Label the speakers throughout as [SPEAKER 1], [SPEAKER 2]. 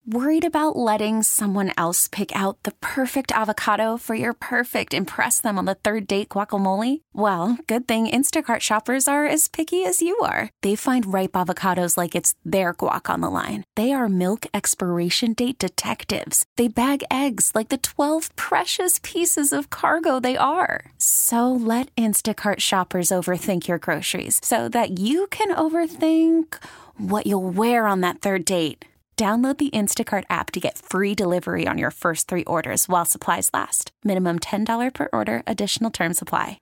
[SPEAKER 1] Worried about letting someone else pick out the perfect avocado for your perfect impress them on the third date guacamole? Well, good thing Instacart shoppers are as picky as you are. They find ripe avocados like it's their guac on the line. They are milk expiration date detectives. They bag eggs like the 12 precious pieces of cargo they are. So let Instacart shoppers overthink your groceries so that you can overthink what you'll wear on that third date. Download the Instacart app to get free delivery on your first 3 orders while supplies last. Minimum $10 per order. Additional terms apply.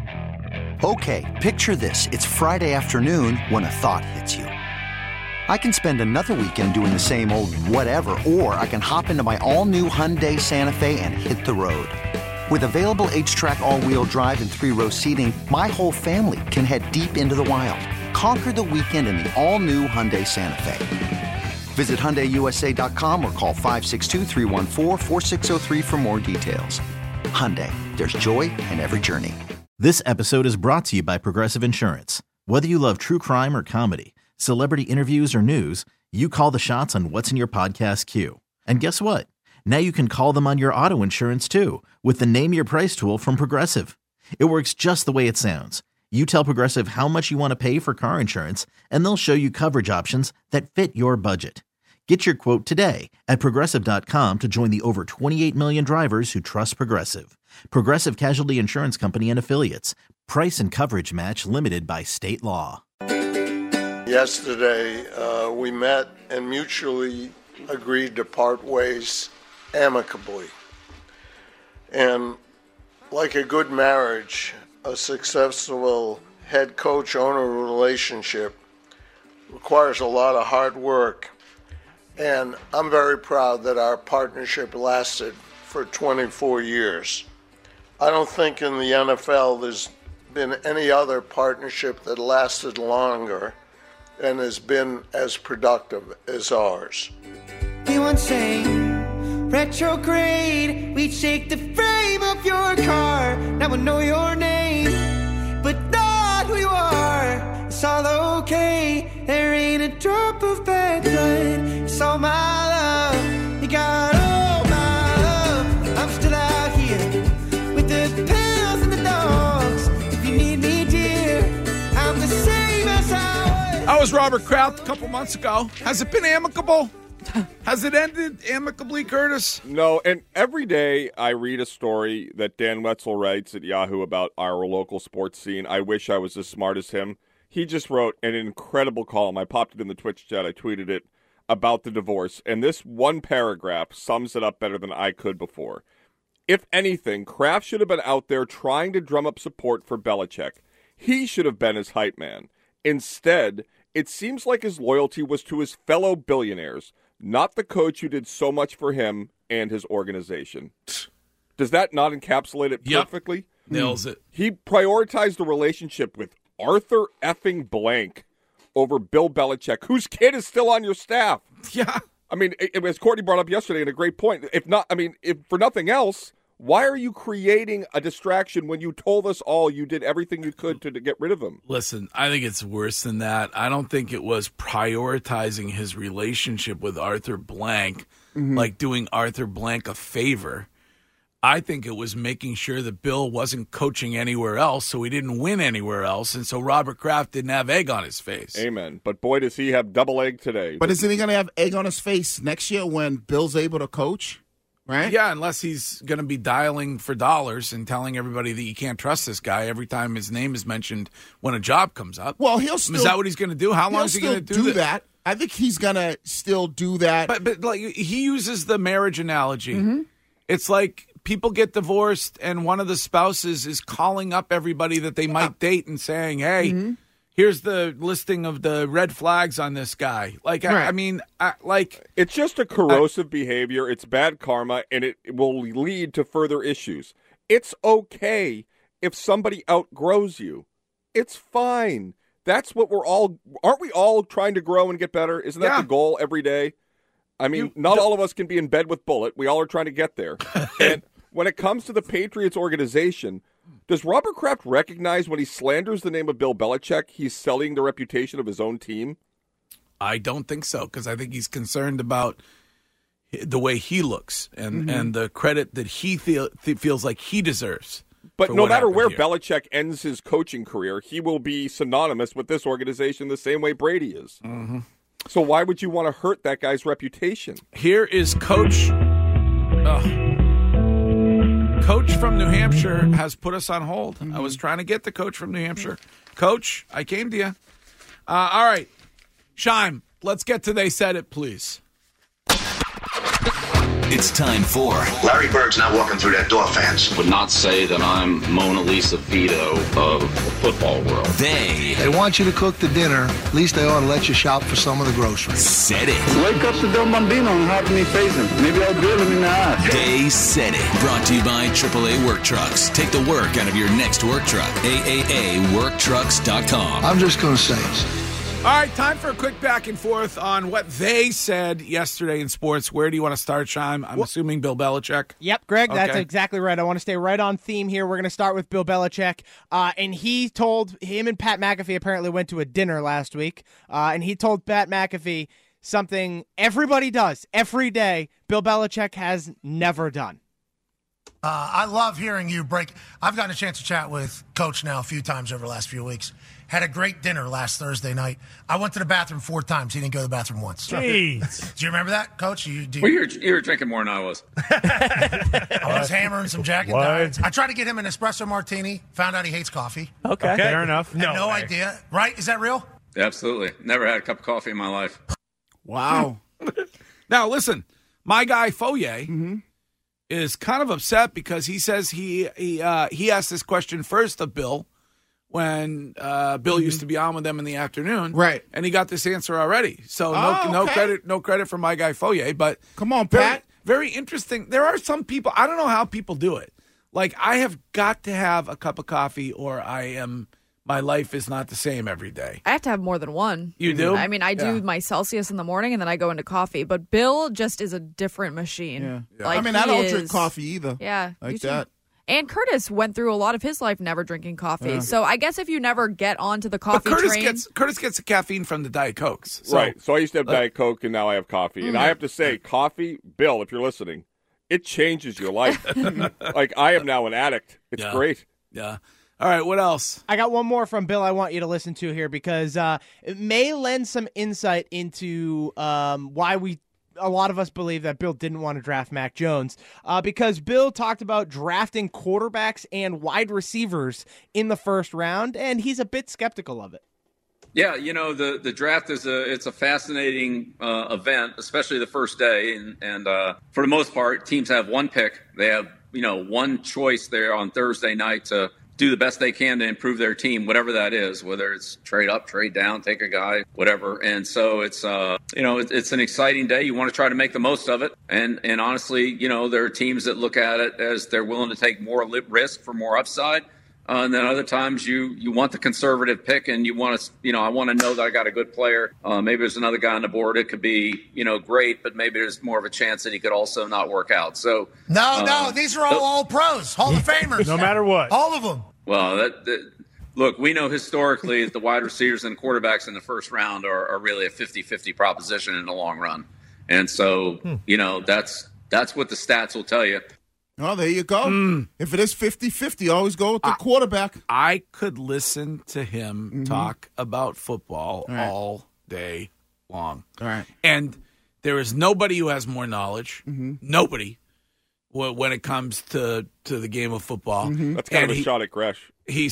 [SPEAKER 2] Okay, picture this. It's Friday afternoon when a thought hits you. I can spend another weekend doing the same old whatever, or I can hop into my all-new Hyundai Santa Fe and hit the road. With available H-Track all-wheel drive and 3-row seating, my whole family can head deep into the wild. Conquer the weekend in the all-new Hyundai Santa Fe. Visit HyundaiUSA.com or call 562-314-4603 for more details. Hyundai, there's joy in every journey.
[SPEAKER 3] This episode is brought to you by Progressive Insurance. Whether you love true crime or comedy, celebrity interviews or news, you call the shots on what's in your podcast queue. And guess what? Now you can call them on your auto insurance too with the Name Your Price tool from Progressive. It works just the way it sounds. You tell Progressive how much you want to pay for car insurance, and they'll show you coverage options that fit your budget. Get your quote today at Progressive.com to join the over 28 million drivers who trust Progressive. Progressive Casualty Insurance Company and Affiliates. Price and coverage match limited by state law.
[SPEAKER 4] Yesterday, we met and mutually agreed to part ways amicably. And like a good marriage, a successful head coach-owner relationship requires a lot of hard work. And I'm very proud that our partnership lasted for 24 years. I don't think in the NFL there's been any other partnership that lasted longer and has been as productive as ours.
[SPEAKER 5] We once sang retrograde, we'd shake the frame of your car. Now I know your name, but not who you are. It's all okay, there ain't a drop of bad blood. It's all my love, you got all my love. I'm still out here with the pills and the dogs. If you need me, dear, I'm the same as I was.
[SPEAKER 6] I was Robert Kraft a couple months ago. Has it been amicable? Has it ended amicably, Curtis?
[SPEAKER 7] No, and every day I read a story that Dan Wetzel writes at Yahoo about our local sports scene. I wish I was as smart as him. He just wrote an incredible column. I popped it in the Twitch chat. I tweeted it about the divorce. And this one paragraph sums it up better than I could before. If anything, Kraft should have been out there trying to drum up support for Belichick. He should have been his hype man. Instead, it seems like his loyalty was to his fellow billionaires, not the coach who did so much for him and his organization. Does that not encapsulate it perfectly?
[SPEAKER 6] Yep. Nails it.
[SPEAKER 7] He prioritized the relationship with Arthur effing Blank over Bill Belichick, whose kid is still on your staff.
[SPEAKER 6] Yeah.
[SPEAKER 7] I mean, as Courtney brought up yesterday, and a great point, if for nothing else, why are you creating a distraction when you told us all you did everything you could to get rid of him?
[SPEAKER 6] Listen, I think it's worse than that. I don't think it was prioritizing his relationship with Arthur Blank, like doing Arthur Blank a favor. I think it was making sure that Bill wasn't coaching anywhere else, so he didn't win anywhere else, and so Robert Kraft didn't have egg on his face.
[SPEAKER 7] Amen. But boy, does he have double egg today.
[SPEAKER 8] But isn't he going to have egg on his face next year when Bill's able to coach? Right?
[SPEAKER 6] Yeah, unless he's going to be dialing for dollars and telling everybody that you can't trust this guy every time his name is mentioned when a job comes up.
[SPEAKER 8] Well, he'll still.
[SPEAKER 6] Is that what he's going to do? How long is he going to do
[SPEAKER 8] that? I think he's going to still do that.
[SPEAKER 6] But like he uses the marriage analogy. It's like people get divorced and one of the spouses is calling up everybody that they might date and saying, hey, here's the listing of the red flags on this guy. Like,
[SPEAKER 8] Right.
[SPEAKER 6] I mean,
[SPEAKER 7] it's just a corrosive behavior. It's bad karma, and it will lead to further issues. It's okay if somebody outgrows you. It's fine. That's what aren't we all trying to grow and get better? Isn't that the goal every day? I mean, not all of us can be in bed with Bullet. We all are trying to get there. And when it comes to the Patriots organization, does Robert Kraft recognize when he slanders the name of Bill Belichick, he's selling the reputation of his own team?
[SPEAKER 6] I don't think so, because I think he's concerned about the way he looks and the credit that he feels like he deserves.
[SPEAKER 7] But no matter where Belichick ends his coaching career, he will be synonymous with this organization the same way Brady is.
[SPEAKER 6] Mm-hmm.
[SPEAKER 7] So why would you want to hurt that guy's reputation?
[SPEAKER 6] Here is Coach. Coach from New Hampshire has put us on hold. I was trying to get the coach from New Hampshire. Coach, I came to you. All right. Shime, let's get to They Said It, please.
[SPEAKER 9] It's time for
[SPEAKER 10] Larry Bird's not walking through that door, fans.
[SPEAKER 11] Would not say that I'm Mona Lisa Vito of the football world.
[SPEAKER 9] They
[SPEAKER 12] want you to cook the dinner. At least they ought to let you shop for some of the groceries.
[SPEAKER 9] Said it.
[SPEAKER 13] Wake up to Del Bambino and have me face him. Maybe I'll drill him in the eye.
[SPEAKER 9] They Said It. Brought to you by AAA Work Trucks. Take the work out of your next work truck. AAAWorkTrucks.com.
[SPEAKER 12] I'm just going to say it.
[SPEAKER 6] All right, time for a quick back and forth on what they said yesterday in sports. Where do you want to start, Shime? I'm assuming Bill Belichick.
[SPEAKER 14] Yep, Greg, that's
[SPEAKER 6] Okay.
[SPEAKER 14] exactly right. I want to stay right on theme here. We're going to start with Bill Belichick. And he told him and Pat McAfee apparently went to a dinner last week. And he told Pat McAfee something everybody does every day Bill Belichick has never done.
[SPEAKER 15] I love hearing you break. I've gotten a chance to chat with Coach now a few times over the last few weeks. Had a great dinner last Thursday night. I went to the bathroom 4 times. He didn't go to the bathroom once.
[SPEAKER 16] Jeez.
[SPEAKER 15] Do you remember that, Coach?
[SPEAKER 11] You were drinking more than I was.
[SPEAKER 15] I was hammering some Jack and Diets. I tried to get him an espresso martini. Found out he hates coffee.
[SPEAKER 16] Okay. Fair enough.
[SPEAKER 15] Had no idea. Right? Is that real?
[SPEAKER 11] Absolutely. Never had a cup of coffee in my life.
[SPEAKER 6] Wow. Now, listen, my guy Foye is kind of upset because he says he asked this question first of Bill when Bill used to be on with them in the afternoon.
[SPEAKER 8] Right.
[SPEAKER 6] And he got this answer already. So no credit for my guy Foye, but
[SPEAKER 8] come on, Pat.
[SPEAKER 6] Very interesting. There are some people, I don't know how people do it. Like, I have got to have a cup of coffee or my life is not the same every day.
[SPEAKER 17] I have to have more than one.
[SPEAKER 6] You do?
[SPEAKER 17] I mean, I do my Celsius in the morning and then I go into coffee. But Bill just is a different machine.
[SPEAKER 8] Yeah.
[SPEAKER 17] Like,
[SPEAKER 8] I mean, I don't drink coffee either.
[SPEAKER 17] Yeah.
[SPEAKER 8] Like that.
[SPEAKER 17] And Curtis went through a lot of his life never drinking coffee. Yeah. So I guess if you never get onto the coffee train.
[SPEAKER 6] Curtis gets the caffeine from the Diet Cokes. So,
[SPEAKER 7] right. So I used to have Diet Coke, and now I have coffee. And I have to say, coffee, Bill, if you're listening, it changes your life. Like, I am now an addict. It's great.
[SPEAKER 6] Yeah. All right, what else?
[SPEAKER 14] I got one more from Bill I want you to listen to here because it may lend some insight into why a lot of us believe that Bill didn't want to draft Mac Jones because Bill talked about drafting quarterbacks and wide receivers in the first round, and he's a bit skeptical of it.
[SPEAKER 11] Yeah, the draft it's a fascinating event, especially the first day, and for the most part, teams have one pick. They have one choice there on Thursday night to do the best they can to improve their team, whatever that is, whether it's trade up, trade down, take a guy, whatever. And so it's it's an exciting day. You want to try to make the most of it. And honestly, there are teams that look at it as they're willing to take more risk for more upside. And then other times you want the conservative pick and you want to, I want to know that I got a good player. Maybe there's another guy on the board. It could be, great, but maybe there's more of a chance that he could also not work out. So
[SPEAKER 15] No, these are all pros, Hall of Famers.
[SPEAKER 16] No matter what.
[SPEAKER 15] All of them.
[SPEAKER 11] Well, look, we know historically that the wide receivers and quarterbacks in the first round are really a 50-50 proposition in the long run. And so, that's what the stats will tell you.
[SPEAKER 8] Oh, there you go. If it is 50-50, always go with the quarterback.
[SPEAKER 6] I could listen to him talk about football all day long.
[SPEAKER 8] All right.
[SPEAKER 6] And there is nobody who has more knowledge. Nobody. When it comes to the game of football.
[SPEAKER 7] That's kind of a shot at Gresh.
[SPEAKER 6] He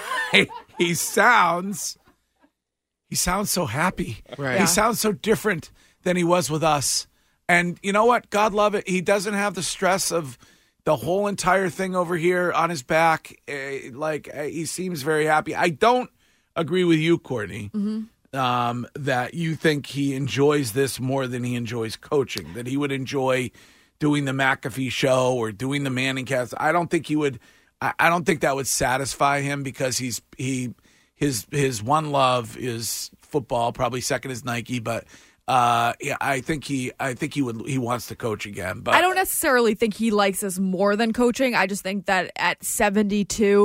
[SPEAKER 6] sounds so happy.
[SPEAKER 8] Right.
[SPEAKER 6] He sounds so different than he was with us. And you know what? God love it. He doesn't have the stress of the whole entire thing over here on his back. He seems very happy. I don't agree with you, Courtney, that you think he enjoys this more than he enjoys coaching, that he would enjoy doing the McAfee show or doing the Manning cast. I don't think he would. I don't think that would satisfy him because his one love is football. Probably second is Nike, but I think he wants to coach again. But
[SPEAKER 17] I don't necessarily think he likes us more than coaching. I just think that at 72,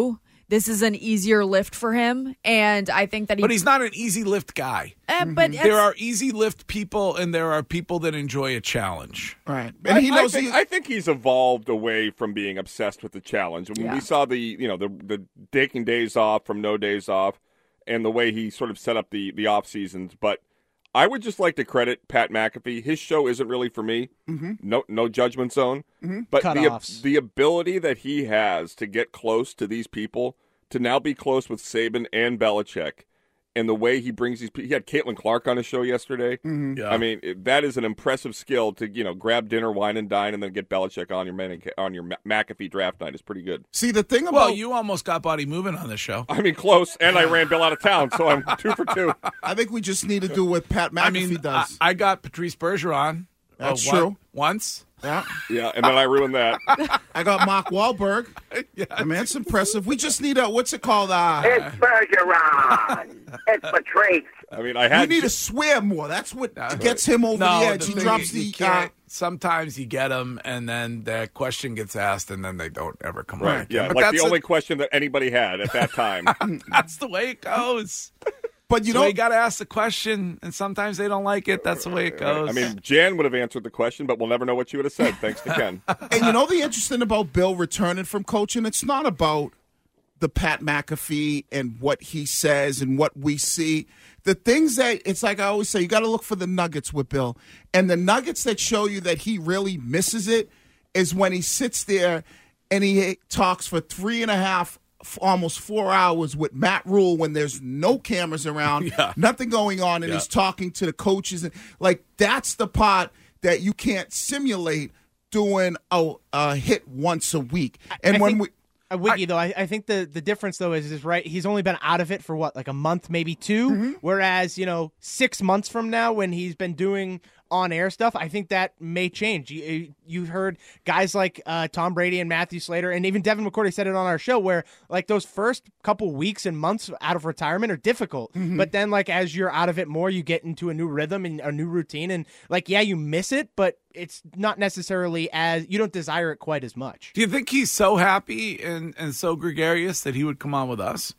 [SPEAKER 17] this is an easier lift for him. And I think that
[SPEAKER 6] But he's not an easy lift guy.
[SPEAKER 17] But
[SPEAKER 6] there are easy lift people, and there are people that enjoy a challenge.
[SPEAKER 8] Right.
[SPEAKER 7] And I think he's evolved away from being obsessed with the challenge. When we saw the taking days off from no days off, and the way he sort of set up the off seasons, but I would just like to credit Pat McAfee. His show isn't really for me. No judgment zone. But the ability that he has to get close to these people, to now be close with Saban and Belichick, and the way he brings these people. He had Caitlin Clark on his show yesterday.
[SPEAKER 6] Yeah.
[SPEAKER 7] I mean, that is an impressive skill to grab dinner, wine and dine, and then get Belichick on your McAfee draft night. Is pretty good.
[SPEAKER 8] See, the thing about...
[SPEAKER 6] Well, you almost got Body Moving on this show.
[SPEAKER 7] I mean, close, and I ran Bill out of town, so I'm 2 for 2.
[SPEAKER 8] I think we just need to do what Pat McAfee does.
[SPEAKER 6] I got Patrice Bergeron.
[SPEAKER 8] That's true.
[SPEAKER 6] Once.
[SPEAKER 8] Yeah.
[SPEAKER 7] Yeah, and then I ruined that.
[SPEAKER 8] I got Mark Wahlberg. I mean, it's impressive. We just need what's it called?
[SPEAKER 16] It's Bergeron. It's Patrice.
[SPEAKER 7] I mean,
[SPEAKER 8] we need to swear more. That's what gets him over the edge. He drops
[SPEAKER 6] you
[SPEAKER 8] the...
[SPEAKER 6] sometimes you get them, and then the question gets asked, and then they don't ever come
[SPEAKER 7] right.
[SPEAKER 6] back.
[SPEAKER 7] Yeah,
[SPEAKER 6] but
[SPEAKER 7] like the only question that anybody had at that time.
[SPEAKER 6] That's the way it goes.
[SPEAKER 8] But you
[SPEAKER 6] got to ask the question, and sometimes they don't like it. That's the way it goes.
[SPEAKER 7] I mean, Jan would have answered the question, but we'll never know what she would have said, thanks to Ken.
[SPEAKER 8] And you know the interesting about Bill returning from coaching? It's not about the Pat McAfee and what he says and what we see. The things that, it's like I always say, you got to look for the nuggets with Bill. And the nuggets that show you that he really misses it is when he sits there and he talks for 3.5 almost 4 hours with Matt Rule when there's no cameras around, nothing going on, and he's talking to the coaches. And like, that's the part that you can't simulate doing a hit once a week. And
[SPEAKER 14] Wiggy, though, I think the difference, though, is right. He's only been out of it for what, like a month, maybe 2? Whereas, 6 months from now, when he's been doing on-air stuff, I think that may change. You heard guys like Tom Brady and Matthew Slater, and even Devin McCourty said it on our show, where like those first couple weeks and months out of retirement are difficult. But then, like, as you're out of it more, you get into a new rhythm and a new routine, and like, you miss it, but it's not necessarily you don't desire it quite as much.
[SPEAKER 6] Do you think he's so happy and so gregarious that he would come on with us?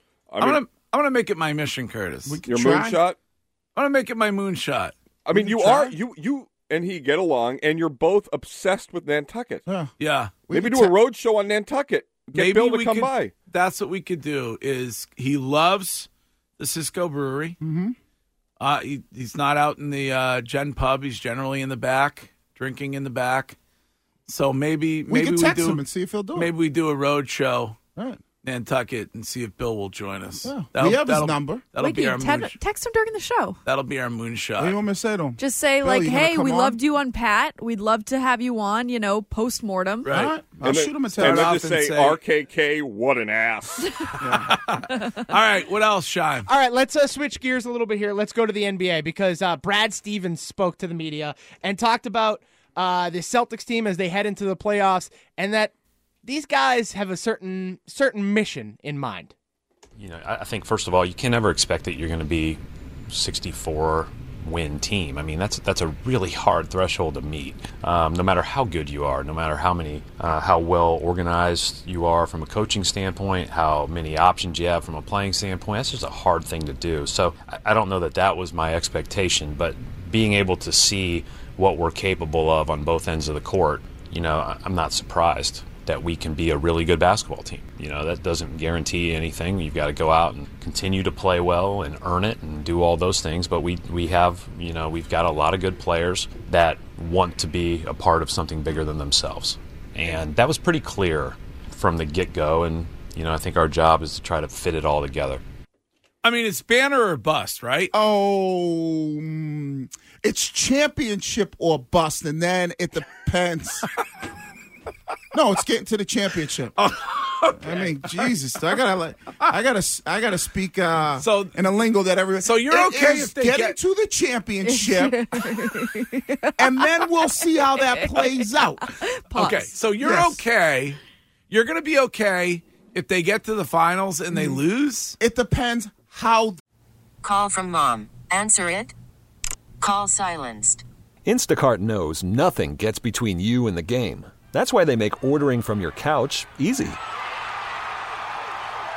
[SPEAKER 6] I'm gonna make it my mission, Curtis.
[SPEAKER 7] Your moonshot?
[SPEAKER 6] I'm gonna make it my moonshot.
[SPEAKER 7] I mean, you and he get along, and you're both obsessed with Nantucket.
[SPEAKER 6] Yeah.
[SPEAKER 7] Maybe do a road show on Nantucket. Get Bill to come by.
[SPEAKER 6] That's what we could do. Is he loves the Cisco Brewery? He's not out in the Gen Pub. He's generally in the back, drinking in the back. So maybe
[SPEAKER 8] we can text him and see if he'll do it.
[SPEAKER 6] Maybe we do a road show.
[SPEAKER 8] All right.
[SPEAKER 6] Nantucket and see if Bill will join us.
[SPEAKER 8] Yeah. We have his number.
[SPEAKER 6] That'll be our
[SPEAKER 17] text him during the show.
[SPEAKER 6] That'll be our moonshot.
[SPEAKER 8] What do you want me to say to him?
[SPEAKER 17] Just say,
[SPEAKER 8] Bill,
[SPEAKER 17] like,
[SPEAKER 8] hey,
[SPEAKER 17] we loved you on Pat. We'd love to have you on, post-mortem.
[SPEAKER 6] Right.
[SPEAKER 8] All right. I'll shoot him a text.
[SPEAKER 7] And then just say, RKK, what an ass.
[SPEAKER 6] All right, what else, Shine?
[SPEAKER 14] All right, let's switch gears a little bit here. Let's go to the NBA because Brad Stevens spoke to the media and talked about the Celtics team as they head into the playoffs, and that these guys have a certain mission in mind.
[SPEAKER 18] I think, first of all, you can never expect that you're going to be 64-win team. I mean, that's a really hard threshold to meet. No matter how good you are, no matter how well organized you are from a coaching standpoint, how many options you have from a playing standpoint, that's just a hard thing to do. So I don't know that was my expectation, but being able to see what we're capable of on both ends of the court, I'm not surprised that we can be a really good basketball team. That doesn't guarantee anything. You've got to go out and continue to play well and earn it and do all those things. But we have, we've got a lot of good players that want to be a part of something bigger than themselves. And that was pretty clear from the get-go. And, I think our job is to try to fit it all together.
[SPEAKER 6] I mean, it's banner or bust, right?
[SPEAKER 8] Oh, it's championship or bust, and then it depends. No, it's getting to the championship.
[SPEAKER 6] Okay.
[SPEAKER 8] I mean, Jesus, I gotta speak in a lingo that everyone.
[SPEAKER 6] So you're okay if they
[SPEAKER 8] get to the championship, and then we'll see how that plays out.
[SPEAKER 6] Pause. Okay, so you're okay. You're going to be okay if they get to the finals and they lose.
[SPEAKER 8] It depends how.
[SPEAKER 19] Call from mom. Answer it. Call silenced.
[SPEAKER 20] Instacart knows nothing gets between you and the game. That's why they make ordering from your couch easy.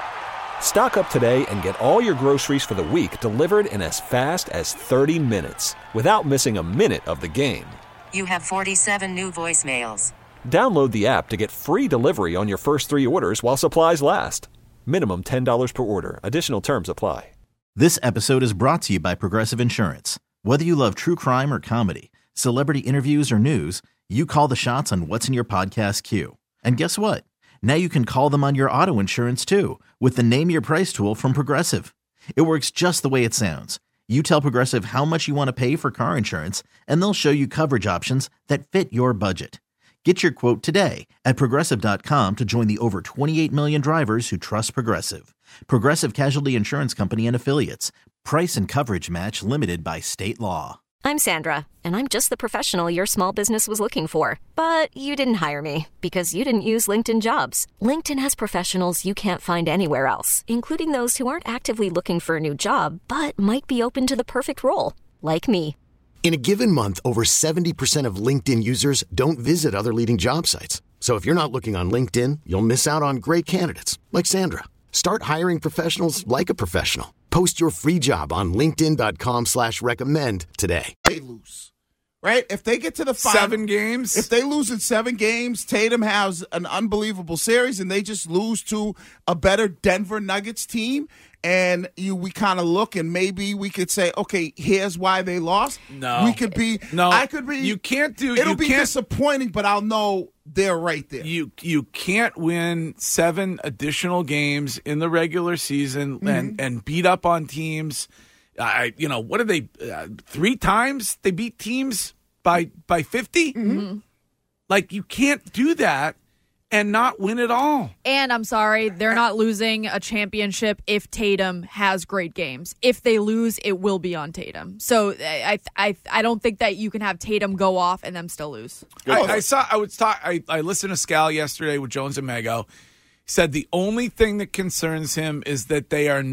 [SPEAKER 20] Stock up today and get all your groceries for the week delivered in as fast as 30 minutes without missing a minute of the game.
[SPEAKER 19] You have 47 new voicemails.
[SPEAKER 20] Download the app to get free delivery on your first 3 orders while supplies last. Minimum $10 per order. Additional terms apply.
[SPEAKER 3] This episode is brought to you by Progressive Insurance. Whether you love true crime or comedy, celebrity interviews or news, you call the shots on what's in your podcast queue. And guess what? Now you can call them on your auto insurance too with the Name Your Price tool from Progressive. It works just the way it sounds. You tell Progressive how much you want to pay for car insurance, and they'll show you coverage options that fit your budget. Get your quote today at Progressive.com to join the over 28 million drivers who trust Progressive. Progressive Casualty Insurance Company and Affiliates. Price and coverage match limited by state law.
[SPEAKER 21] I'm Sandra, and I'm just the professional your small business was looking for. But you didn't hire me because you didn't use LinkedIn Jobs. LinkedIn has professionals you can't find anywhere else, including those who aren't actively looking for a new job, but might be open to the perfect role, like me.
[SPEAKER 22] In a given month, over 70% of LinkedIn users don't visit other leading job sites. So if you're not looking on LinkedIn, you'll miss out on great candidates like Sandra. Start hiring professionals like a professional. Post your free job on linkedin.com/recommend today.
[SPEAKER 8] They lose, right? If they get to the final,
[SPEAKER 6] 7 games.
[SPEAKER 8] If they lose in 7 games, Tatum has an unbelievable series, and they just lose to a better Denver Nuggets team. And we kind of look, and maybe we could say, okay, here's why they lost.
[SPEAKER 6] No,
[SPEAKER 8] we could be.
[SPEAKER 6] No,
[SPEAKER 8] I could be.
[SPEAKER 6] You can't do.
[SPEAKER 8] It'll be disappointing, but I'll know they're right there.
[SPEAKER 6] You can't win 7 additional games in the regular season and beat up on teams. What are they? 3 times they beat teams by 50.
[SPEAKER 17] Mm-hmm.
[SPEAKER 6] Like, you can't do that and not win it all.
[SPEAKER 17] And I'm sorry, they're not losing a championship if Tatum has great games. If they lose, it will be on Tatum. So I don't think that you can have Tatum go off and them still lose.
[SPEAKER 6] I listened to Scal yesterday with Jones and Mago. He said the only thing that concerns him is that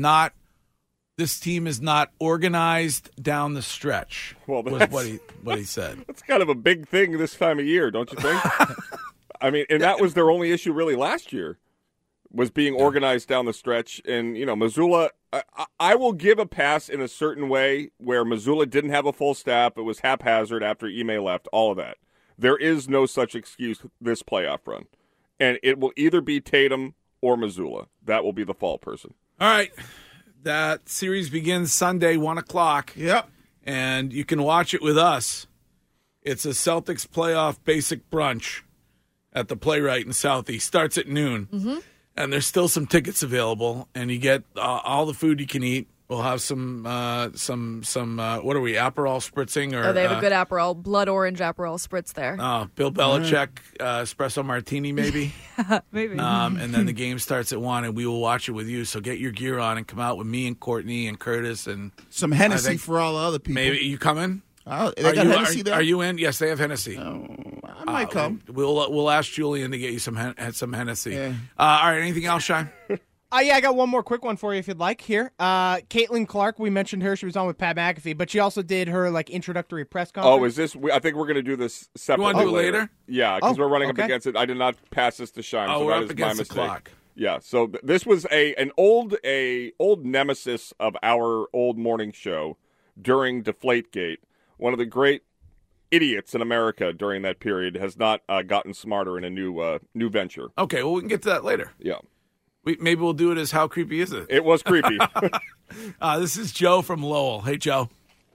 [SPEAKER 6] this team is not organized down the stretch.
[SPEAKER 7] Well,
[SPEAKER 6] was what he said.
[SPEAKER 7] That's kind of a big thing this time of year, don't you think? I mean, and that was their only issue really last year, was being organized down the stretch. And, Missoula, I will give a pass in a certain way where Missoula didn't have a full staff. It was haphazard after Ime left, all of that. There is no such excuse this playoff run. And it will either be Tatum or Missoula. That will be the fall person.
[SPEAKER 6] All right. That series begins Sunday, 1 o'clock.
[SPEAKER 8] Yep.
[SPEAKER 6] And you can watch it with us. It's a Celtics playoff basic brunch at the Playwright in Southeast. Starts at noon.
[SPEAKER 17] Mm-hmm.
[SPEAKER 6] And there's still some tickets available. And you get all the food you can eat. We'll have some what are we, Aperol spritzing? Or,
[SPEAKER 17] they have a good Aperol, blood orange Aperol spritz there.
[SPEAKER 6] Bill Belichick espresso martini, maybe.
[SPEAKER 17] Maybe.
[SPEAKER 6] And then the game starts at 1, and we will watch it with you. So get your gear on and come out with me and Courtney and Curtis. And
[SPEAKER 8] some Hennessy for all the other people.
[SPEAKER 6] Maybe you coming?
[SPEAKER 8] They got Hennessy there?
[SPEAKER 6] Are you in? Yes, they have Hennessy.
[SPEAKER 8] I might come.
[SPEAKER 6] We'll ask Julian to get you some Hennessy.
[SPEAKER 8] Yeah.
[SPEAKER 6] All right, anything else, Shine?
[SPEAKER 14] I got one more quick one for you if you'd like here. Caitlin Clark, we mentioned her. She was on with Pat McAfee, but she also did her introductory press conference.
[SPEAKER 7] Oh, is this? I think we're going to do this separately.
[SPEAKER 6] You want to do it later?
[SPEAKER 7] Yeah, because we're running up against it. I did not pass this to Shine, so that is my mistake.
[SPEAKER 6] The clock.
[SPEAKER 7] Yeah, so this was an old nemesis of our old morning show during Deflategate. One of the great idiots in America during that period has not gotten smarter in a new venture.
[SPEAKER 6] Okay, well, we can get to that later.
[SPEAKER 7] Yeah.
[SPEAKER 6] Maybe we'll do it as How Creepy Is It?
[SPEAKER 7] It was creepy.
[SPEAKER 6] This is Joe from Lowell. Hey, Joe.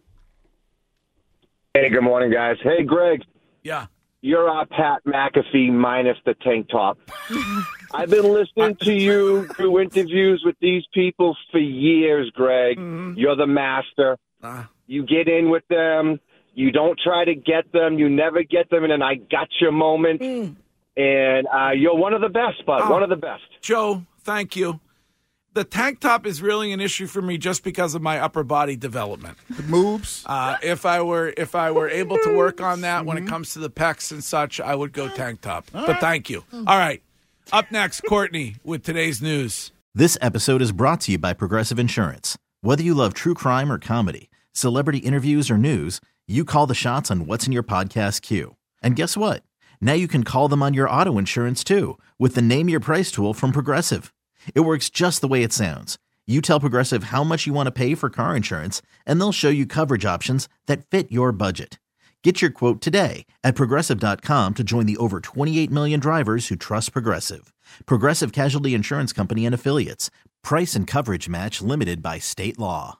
[SPEAKER 23] Hey, good morning, guys. Hey, Greg.
[SPEAKER 6] Yeah.
[SPEAKER 23] You're Pat McAfee minus the tank top. I've been listening to you do interviews with these people for years, Greg.
[SPEAKER 6] Mm-hmm.
[SPEAKER 23] You're the master. You get in with them. You don't try to get them. You never get them in an I gotcha moment. And you're one of the best, bud. One of the best.
[SPEAKER 6] Joe, thank you. The tank top is really an issue for me just because of my upper body development.
[SPEAKER 8] The moves.
[SPEAKER 6] If I were able to work on that when it comes to the pecs and such, I would go tank top. But thank you. All right. Up next, Courtney with today's news.
[SPEAKER 3] This episode is brought to you by Progressive Insurance. Whether you love true crime or comedy, celebrity interviews or news, you call the shots on what's in your podcast queue. And guess what? Now you can call them on your auto insurance too with the Name Your Price tool from Progressive. It works just the way it sounds. You tell Progressive how much you want to pay for car insurance, and they'll show you coverage options that fit your budget. Get your quote today at Progressive.com to join the over 28 million drivers who trust Progressive. Progressive Casualty Insurance Company and Affiliates. Price and coverage match limited by state law.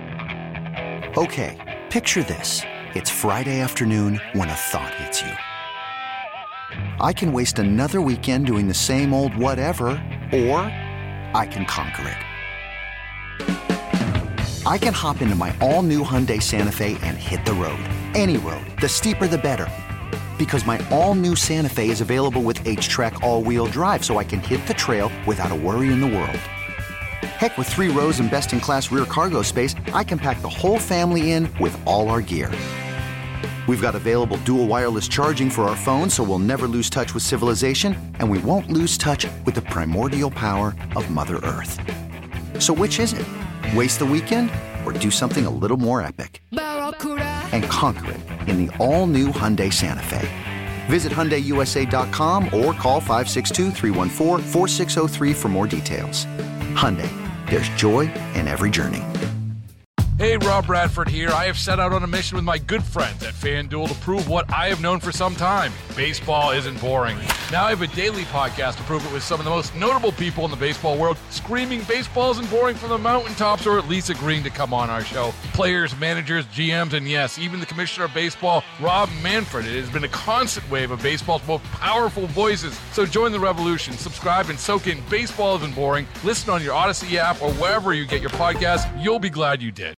[SPEAKER 1] Okay, picture this. It's Friday afternoon when a thought hits you. I can waste another weekend doing the same old whatever, or I can conquer it. I can hop into my all-new Hyundai Santa Fe and hit the road. Any road. The steeper, the better. Because my all-new Santa Fe is available with H-Track all-wheel drive, so I can hit the trail without a worry in the world. Heck, with 3 rows and best-in-class rear cargo space, I can pack the whole family in with all our gear. We've got available dual wireless charging for our phones, so we'll never lose touch with civilization, and we won't lose touch with the primordial power of Mother Earth. So which is it? Waste the weekend or do something a little more epic? And conquer it in the all-new Hyundai Santa Fe. Visit HyundaiUSA.com or call 562-314-4603 for more details. Hyundai, there's joy in every journey.
[SPEAKER 2] Hey, Rob Bradford here. I have set out on a mission with my good friends at FanDuel to prove what I have known for some time. Baseball isn't boring. Now I have a daily podcast to prove it with some of the most notable people in the baseball world, screaming baseball isn't boring from the mountaintops, or at least agreeing to come on our show. Players, managers, GMs, and yes, even the commissioner of baseball, Rob Manfred. It has been a constant wave of baseball's most powerful voices. So join the revolution. Subscribe and soak in Baseball Isn't Boring. Listen on your Odyssey app or wherever you get your podcasts. You'll be glad you did.